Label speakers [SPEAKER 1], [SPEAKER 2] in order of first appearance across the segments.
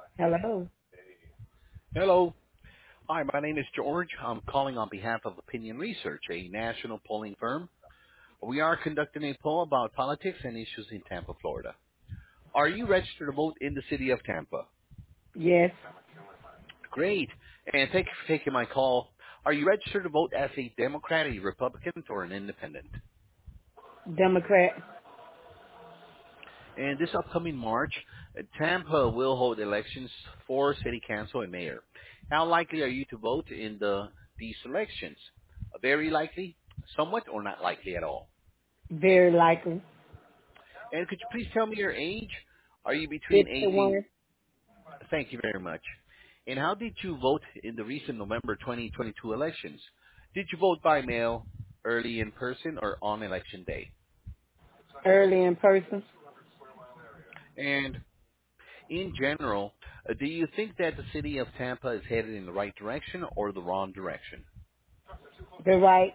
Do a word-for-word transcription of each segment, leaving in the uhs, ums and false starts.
[SPEAKER 1] Hello.
[SPEAKER 2] Hello. Hi, my name is George. I'm calling on behalf of Opinion Research, a national polling firm. We are conducting a poll about politics and issues in Tampa, Florida. Are you registered to vote in the city of Tampa?
[SPEAKER 1] Yes.
[SPEAKER 2] Great. And thank you for taking my call. Are you registered to vote as a Democrat, a Republican, or an independent?
[SPEAKER 1] Democrat.
[SPEAKER 2] And this upcoming March, uh, Tampa will hold elections for city council and mayor. How likely are you to vote in the these elections? Uh, Very likely, somewhat, or not likely at all?
[SPEAKER 1] Very likely.
[SPEAKER 2] And could you please tell me your age? Are you between eighteen?
[SPEAKER 1] fifty-one.
[SPEAKER 2] Thank you very much. And how did you vote in the recent November twenty twenty-two elections? Did you vote by mail, early in person, or on election day?
[SPEAKER 1] Early in person.
[SPEAKER 2] And in general, uh, do you think that the city of Tampa is headed in the right direction or the wrong direction?
[SPEAKER 1] The right.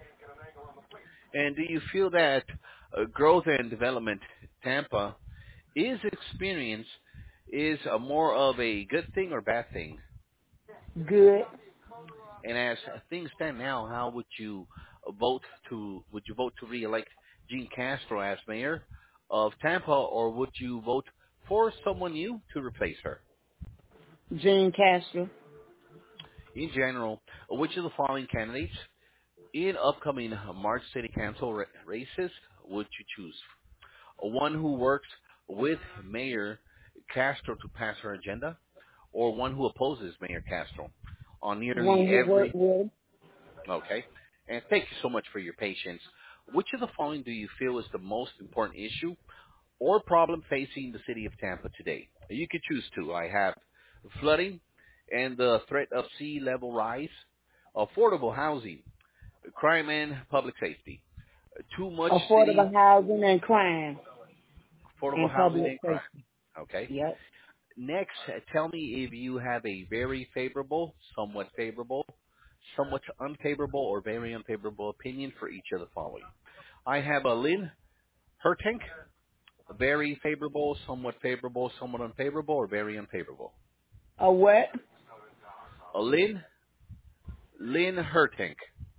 [SPEAKER 2] And do you feel that uh, growth and development Tampa is experience is a more of a good thing or bad thing?
[SPEAKER 1] Good.
[SPEAKER 2] And as things stand now, how would you vote to would you vote to reelect Jean Castro as mayor of Tampa, or would you vote for someone new to replace her?
[SPEAKER 1] Gene Castro.
[SPEAKER 2] In general, which of the following candidates in upcoming March City Council ra- races would you choose? One who works with Mayor Castro to pass her agenda, or one who opposes Mayor Castro on nearly
[SPEAKER 1] One who
[SPEAKER 2] every.
[SPEAKER 1] worked with.
[SPEAKER 2] Okay. And thank you so much for your patience. Which of the following do you feel is the most important issue or problem facing the city of Tampa today? You could choose two. I have flooding and the threat of sea level rise, affordable housing, crime and public safety, too much
[SPEAKER 1] Affordable
[SPEAKER 2] city,
[SPEAKER 1] housing and crime.
[SPEAKER 2] affordable
[SPEAKER 1] And
[SPEAKER 2] housing
[SPEAKER 1] public
[SPEAKER 2] and crime.
[SPEAKER 1] safety.
[SPEAKER 2] Okay.
[SPEAKER 1] Yep.
[SPEAKER 2] Next, uh, tell me if you have a very favorable, somewhat favorable, somewhat unfavorable, or very unfavorable opinion for each of the following. I have a Lynn Hertink, very favorable, somewhat favorable, somewhat unfavorable, or very unfavorable.
[SPEAKER 1] A what?
[SPEAKER 2] A Lynn, Lynn Hertink,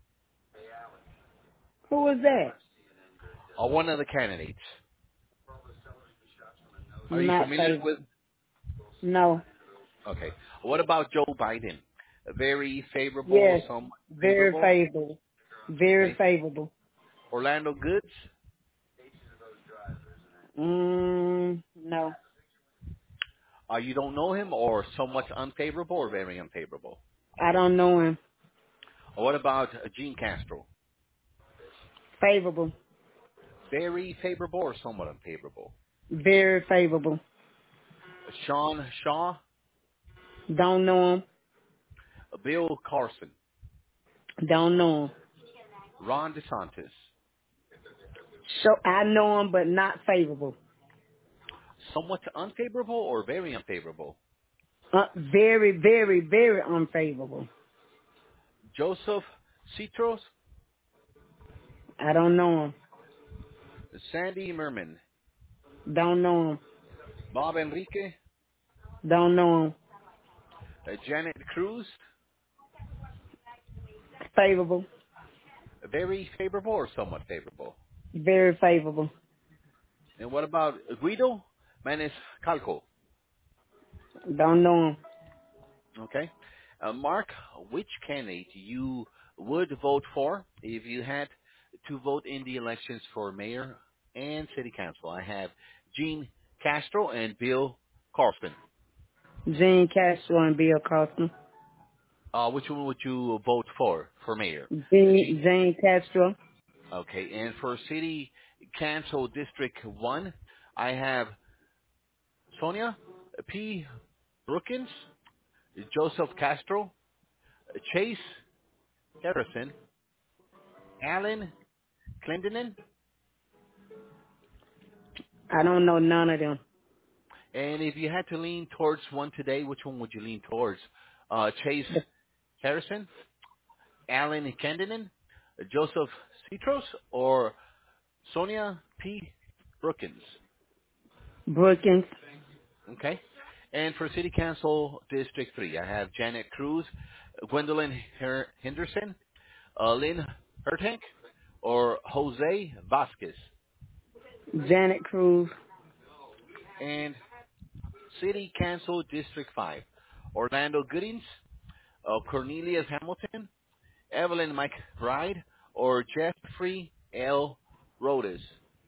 [SPEAKER 1] Who was that?
[SPEAKER 2] uh, one of the candidates. Are you
[SPEAKER 1] Not
[SPEAKER 2] familiar
[SPEAKER 1] favorable.
[SPEAKER 2] with?
[SPEAKER 1] No.
[SPEAKER 2] Okay. What about Joe Biden? Very favorable,
[SPEAKER 1] Yes.
[SPEAKER 2] somewhat
[SPEAKER 1] Very
[SPEAKER 2] favorable.
[SPEAKER 1] favorable. Very
[SPEAKER 2] Okay.
[SPEAKER 1] favorable.
[SPEAKER 2] Orlando Goods.
[SPEAKER 1] Mm, no.
[SPEAKER 2] Uh, you don't know him, or somewhat unfavorable, or very unfavorable.
[SPEAKER 1] I don't know him.
[SPEAKER 2] Or what about uh, Gene Castro?
[SPEAKER 1] Favorable.
[SPEAKER 2] Very favorable, or somewhat unfavorable.
[SPEAKER 1] Very favorable.
[SPEAKER 2] Uh, Sean Shaw,
[SPEAKER 1] Don't know him.
[SPEAKER 2] uh, Bill Carson,
[SPEAKER 1] Don't know him.
[SPEAKER 2] Ron DeSantis.
[SPEAKER 1] So I know him, but not favorable.
[SPEAKER 2] Somewhat unfavorable, or very unfavorable.
[SPEAKER 1] Uh, very, very, very unfavorable.
[SPEAKER 2] Joseph Citros,
[SPEAKER 1] I don't know him.
[SPEAKER 2] Sandy Merman,
[SPEAKER 1] Don't know him.
[SPEAKER 2] Bob Enrique,
[SPEAKER 1] Don't know him.
[SPEAKER 2] uh, Janet Cruz.
[SPEAKER 1] Favorable.
[SPEAKER 2] Very favorable, or somewhat favorable.
[SPEAKER 1] Very favorable.
[SPEAKER 2] And what about Guido Maniscalco?
[SPEAKER 1] Don't know him.
[SPEAKER 2] Okay. Uh, Mark, which candidate you would vote for if you had to vote in the elections for mayor and city council? I have Gene Castro and Bill Carlson.
[SPEAKER 1] Gene Castro and Bill Costin.
[SPEAKER 2] Uh, which one would you vote for for mayor? Gene.
[SPEAKER 1] Gene, Gene Castro.
[SPEAKER 2] Okay. And for city council district one, I have Sonia P. Brookins, Joseph Castro, Chase Harrison, Alan Clendenin.
[SPEAKER 1] I don't know none of them.
[SPEAKER 2] And if you had to lean towards one today, which one would you lean towards? Uh, Chase
[SPEAKER 1] The
[SPEAKER 2] Harrison, Alan Clendenin, Joseph Citros, or Sonia P. Brookins?
[SPEAKER 1] Brookings.
[SPEAKER 2] Okay. And for City Council District three, I have Janet Cruz, Gwendolyn Her- Henderson, uh, Lynn Hertank, or Jose Vasquez.
[SPEAKER 1] Janet Cruz.
[SPEAKER 2] And City Council District five, Orlando Goodings, uh, Cornelius Hamilton, Evelyn McBride, or Jeffrey L. Rhodes.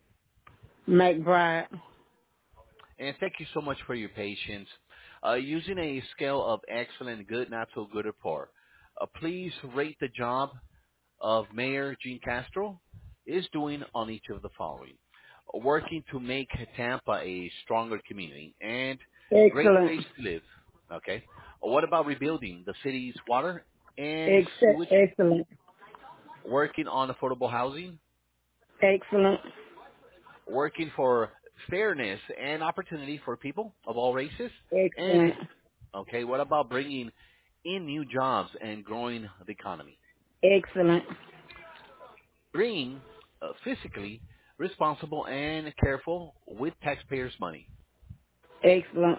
[SPEAKER 1] McBride.
[SPEAKER 2] And thank you so much for your patience. Uh, using a scale of excellent, good, not so good, or poor, uh, please rate the job of Mayor Gene Castro is doing on each of the following. Working to make Tampa a stronger community and great
[SPEAKER 1] Excellent.
[SPEAKER 2] place to live. Okay. What about rebuilding the city's water and
[SPEAKER 1] Ex-
[SPEAKER 2] sewage?
[SPEAKER 1] excellent.
[SPEAKER 2] Working on affordable housing,
[SPEAKER 1] Excellent.
[SPEAKER 2] working for fairness and opportunity for people of all races. And,
[SPEAKER 1] Excellent.
[SPEAKER 2] okay, what about bringing in new jobs and growing the economy?
[SPEAKER 1] Excellent.
[SPEAKER 2] Being uh, physically responsible and careful with taxpayers' money.
[SPEAKER 1] Excellent.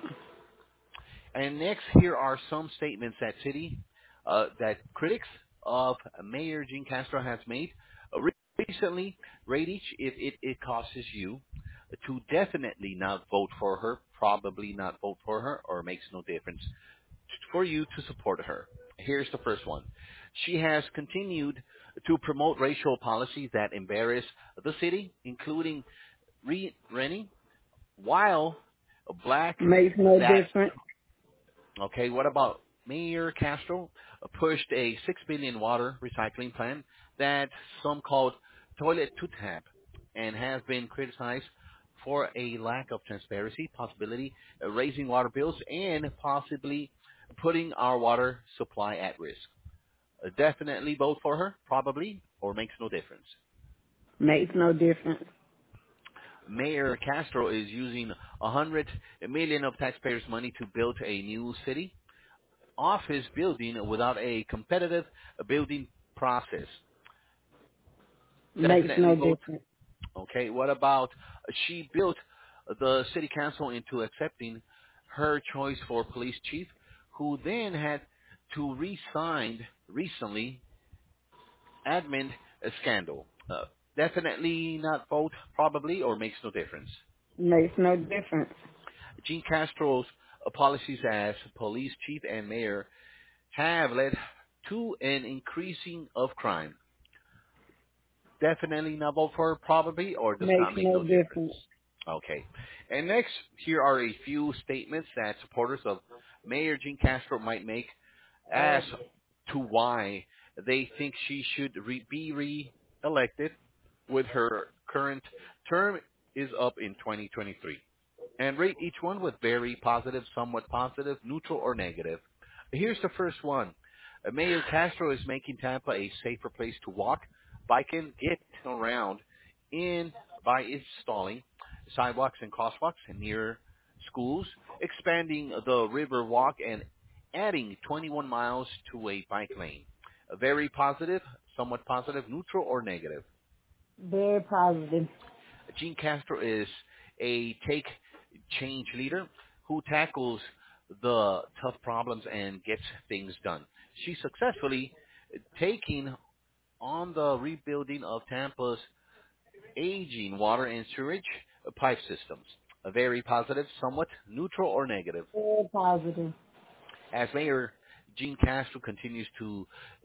[SPEAKER 2] And next, here are some statements that city, uh, that critics of Mayor Gene Castro has made. Uh, re- recently, rate each if it, it costs you to definitely not vote for her, probably not vote for her, or makes no difference for you to support her. Here's the first one. She has continued to promote racial policies that embarrass the city, including re- renting while black
[SPEAKER 1] Makes no
[SPEAKER 2] that.
[SPEAKER 1] difference.
[SPEAKER 2] Okay, what about Mayor Castro uh, pushed a six billion water recycling plan that some called toilet to tap and has been criticized for a lack of transparency, possibility uh, raising water bills, and possibly putting our water supply at risk. Uh, definitely vote for her, probably, or makes no difference.
[SPEAKER 1] Makes no difference.
[SPEAKER 2] Mayor Castro is using one hundred million of taxpayers' money to build a new city office building without a competitive building process.
[SPEAKER 1] Makes
[SPEAKER 2] Definitely
[SPEAKER 1] no
[SPEAKER 2] vote.
[SPEAKER 1] difference.
[SPEAKER 2] Okay, what about she built the city council into accepting her choice for police chief, who then had to resign recently admin a scandal. Uh, definitely not vote, probably, or makes no difference.
[SPEAKER 1] Makes no difference.
[SPEAKER 2] Gene Castro's uh, policies as police chief and mayor have led to an increasing of crime. Definitely not vote for probably or does
[SPEAKER 1] Makes
[SPEAKER 2] not make
[SPEAKER 1] no
[SPEAKER 2] no difference.
[SPEAKER 1] difference.
[SPEAKER 2] Okay. And next, here are a few statements that supporters of Mayor Jean Castro might make as to why they think she should re- be re-elected with her current term is up in twenty twenty-three. And rate each one with very positive, somewhat positive, neutral, or negative. Here's the first one. Uh, Mayor Castro is making Tampa a safer place to walk, bike, and get around in by installing sidewalks and crosswalks near schools, expanding the river walk, and adding twenty-one miles to a bike lane. A very positive, somewhat positive, neutral, or negative.
[SPEAKER 1] Very positive.
[SPEAKER 2] Gene Castro is a take change leader who tackles the tough problems and gets things done. She's successfully taking on the rebuilding of Tampa's aging water and sewage pipe systems. A very positive, somewhat neutral or negative.
[SPEAKER 1] Very positive.
[SPEAKER 2] As Mayor Gene Castro continues to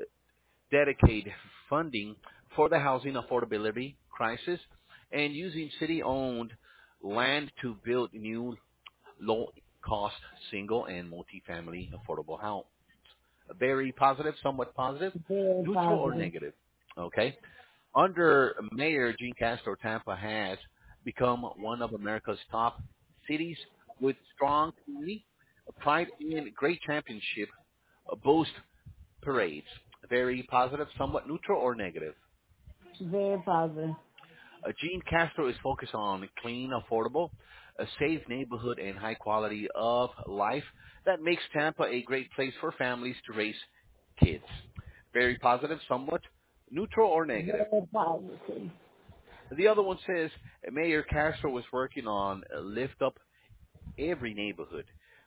[SPEAKER 2] dedicate funding for the housing affordability crisis and using city-owned land to build new low-cost single and multi-family affordable homes. Very positive, somewhat positive,
[SPEAKER 1] Very
[SPEAKER 2] neutral or
[SPEAKER 1] positive.
[SPEAKER 2] negative. Okay. Under Mayor Gene Castro, Tampa has become one of America's top cities with strong community, pride, and great championship uh, boast parades. Very positive, somewhat neutral or negative.
[SPEAKER 1] Very positive.
[SPEAKER 2] Uh, Gene Castro is focused on clean, affordable, a safe neighborhood, and high quality of life that makes Tampa a great place for families to raise kids. Very positive, somewhat neutral or negative.
[SPEAKER 1] Very positive.
[SPEAKER 2] The other one says Mayor Castro was working on uh, lift up every neighborhood,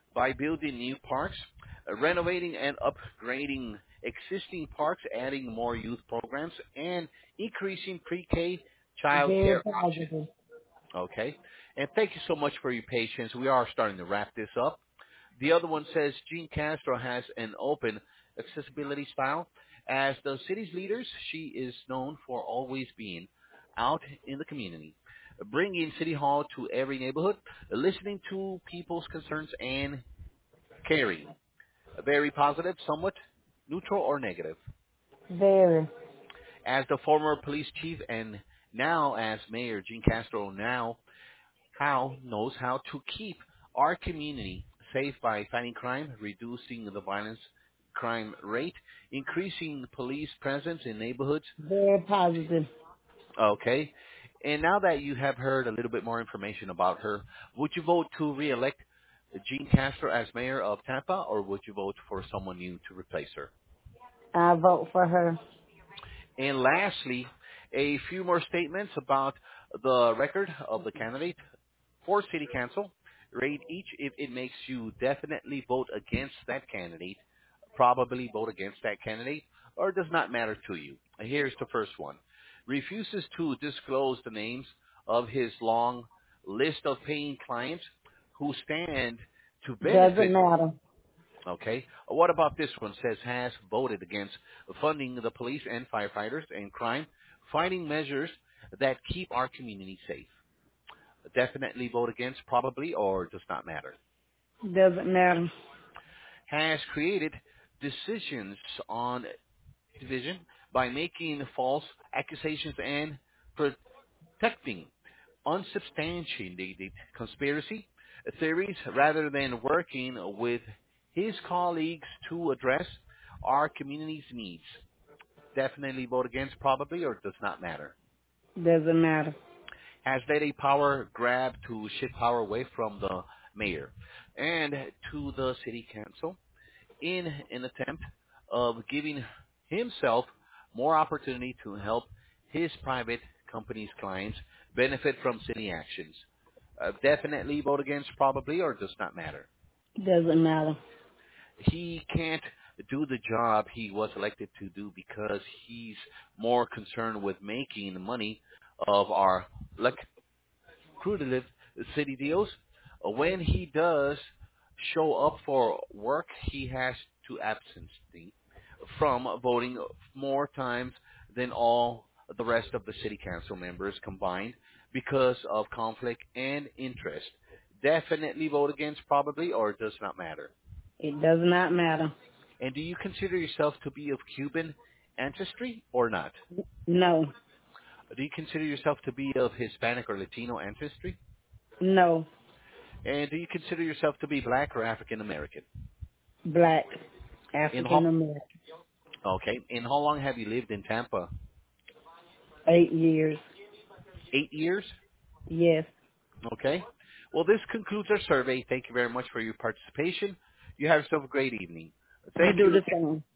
[SPEAKER 2] by building new parks, uh, renovating and upgrading existing parks, adding more youth programs, and increasing pre-K child
[SPEAKER 1] Very
[SPEAKER 2] care options.
[SPEAKER 1] positive.
[SPEAKER 2] Okay? And thank you so much for your patience. We are starting to wrap this up. The other one says Jean Castro has an open accessibility style. As the city's leaders, she is known for always being out in the community, bringing City Hall to every neighborhood, listening to people's concerns, and caring. Very positive, somewhat neutral or negative.
[SPEAKER 1] Very.
[SPEAKER 2] As the former police chief and now as mayor, Jean Castro now how knows how to keep our community safe by fighting crime, reducing the violence crime rate, increasing police presence in neighborhoods.
[SPEAKER 1] Very positive.
[SPEAKER 2] Okay. And now that you have heard a little bit more information about her, would you vote to reelect Jean Castro as mayor of Tampa, or would you vote for someone new to replace her?
[SPEAKER 1] I vote for her.
[SPEAKER 2] And lastly, a few more statements about the record of the candidate for City Council. Rate each if it makes you definitely vote against that candidate, probably vote against that candidate, or does not matter to you. Here's the first one. Refuses to disclose the names of his long list of paying clients who stand to
[SPEAKER 1] Doesn't
[SPEAKER 2] benefit.
[SPEAKER 1] matter.
[SPEAKER 2] Okay. What about this one? Says has voted against funding the police and firefighters and crime fighting measures that keep our community safe. Definitely vote against, probably, or does not matter.
[SPEAKER 1] Doesn't matter.
[SPEAKER 2] Has created decisions on division by making false accusations and protecting unsubstantiated conspiracy theories rather than working with his colleagues to address our community's needs. Definitely vote against, probably, or does not matter.
[SPEAKER 1] Doesn't matter.
[SPEAKER 2] Has led a power grab to shift power away from the mayor and to the city council in an attempt of giving himself more opportunity to help his private company's clients benefit from city actions. Uh, definitely vote against, probably, or does not matter.
[SPEAKER 1] Doesn't matter.
[SPEAKER 2] He can't do the job he was elected to do because he's more concerned with making money of our lucrative city deals. Uh, When he does show up for work, he has to absentee from voting more times than all the rest of the city council members combined because of conflict and interest. Definitely vote against, probably, or does not matter.
[SPEAKER 1] It does not matter.
[SPEAKER 2] And do you consider yourself to be of Cuban ancestry or not?
[SPEAKER 1] No.
[SPEAKER 2] Do you consider yourself to be of Hispanic or Latino ancestry?
[SPEAKER 1] No.
[SPEAKER 2] And do you consider yourself to be black or African American?
[SPEAKER 1] Black.
[SPEAKER 2] In
[SPEAKER 1] African
[SPEAKER 2] how,
[SPEAKER 1] American.
[SPEAKER 2] okay. And how long have you lived in Tampa?
[SPEAKER 1] Eight years.
[SPEAKER 2] Eight years?
[SPEAKER 1] Yes.
[SPEAKER 2] Okay. Well, this concludes our survey. Thank you very much for your participation. You have yourself a great evening.
[SPEAKER 1] You
[SPEAKER 2] Thank
[SPEAKER 1] do
[SPEAKER 2] you
[SPEAKER 1] the
[SPEAKER 2] again.
[SPEAKER 1] same.